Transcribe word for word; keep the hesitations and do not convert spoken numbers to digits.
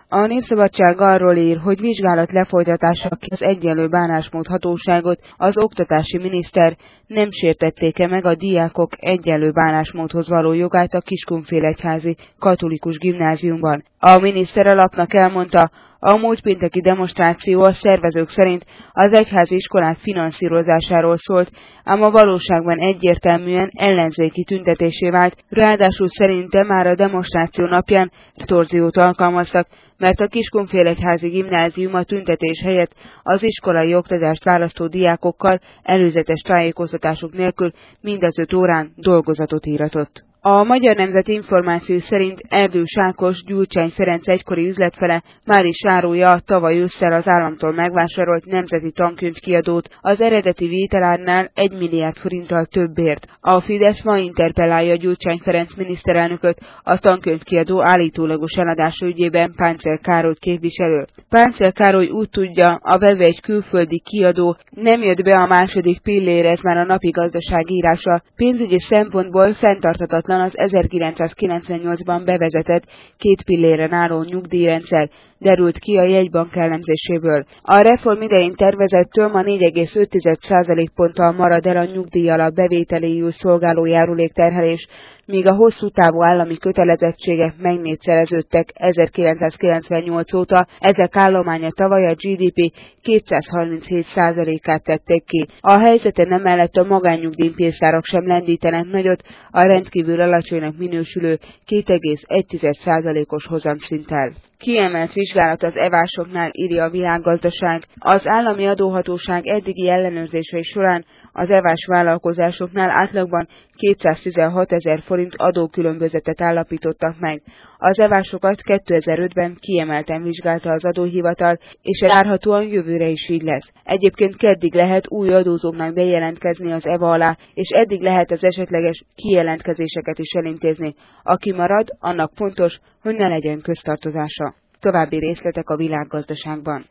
A Népszabadság arról ír, hogy vizsgálat lefolytatásaként az egyenlő bánásmód hatóságot az oktatási miniszter nem sértették-e meg a diákok egyenlő bánásmódhoz való jogát a Kiskunfélegyházi Katolikus Gimnáziumban. A miniszter a lapnak elmondta, a múlt pénteki demonstráció a szervezők szerint az egyházi iskolák finanszírozásáról szólt, ám a valóságban egyértelműen ellenzéki tüntetésé vált, ráadásul szerinte már a demonstráció napján torziót alkalmaztak, mert a Kiskunfélegyházi Gimnázium a tüntetés helyett az iskolai oktatást választó diákokkal előzetes tájékoztatásuk nélkül mind az öt órán dolgozatot íratott. A Magyar Nemzet információ szerint Erdős Ákos, Gyurcsány Ferenc egykori üzletfele már is árulja a tavaly ősszel az államtól megvásárolt nemzeti tankönyvkiadót az eredeti vételárnál egy milliárd forinttal többért. A Fidesz ma interpellálja Gyurcsány Ferenc miniszterelnököt a tankönyvkiadó állítólagos eladása ügyében Páncél Károly képviselő. Páncél Károly úgy tudja, a vevő egy külföldi kiadó, nem jött be a második pillér, ez már a Napi Gazdaság írása, pénzügyi szempontból fenntarthatatlan az ezerkilencszázkilencvennyolcban bevezetett két pilléren álló nyugdíjrendszer, derült ki a jegybank elemzéséből. A reform idején tervezettől ma négy egész öt százalékponttal marad el a nyugdíjalap bevételéül szolgáló járulékterhelés, míg a hosszú távú állami kötelezettségek megnégyszereződtek ezerkilencszázkilencvennyolc óta, ezek állománya tavaly a gé dé pé kétszázharminchét százalékát tették ki. A helyzeten emellett a magánnyugdíjpénztárak sem lendítenek nagyot a rendkívül alacsonynak minősülő két egész egy százalékos hozamszinttel. Kiemelt vizsgálat az evásoknál, írja a Világgazdaság. Az állami adóhatóság eddigi ellenőrzései során az evás vállalkozásoknál átlagban kétszáztizenhat ezer forint adókülönbözetet állapítottak meg. Az evásokat kétezer-ötben kiemelten vizsgálta az adóhivatal, és várhatóan jövőre is így lesz. Egyébként keddig lehet új adózóknak bejelentkezni az e vé á alá, és eddig lehet az esetleges kijelentkezéseket is elintézni. Aki marad, annak fontos, hogy ne legyen köztartozása. További részletek a Világgazdaságban.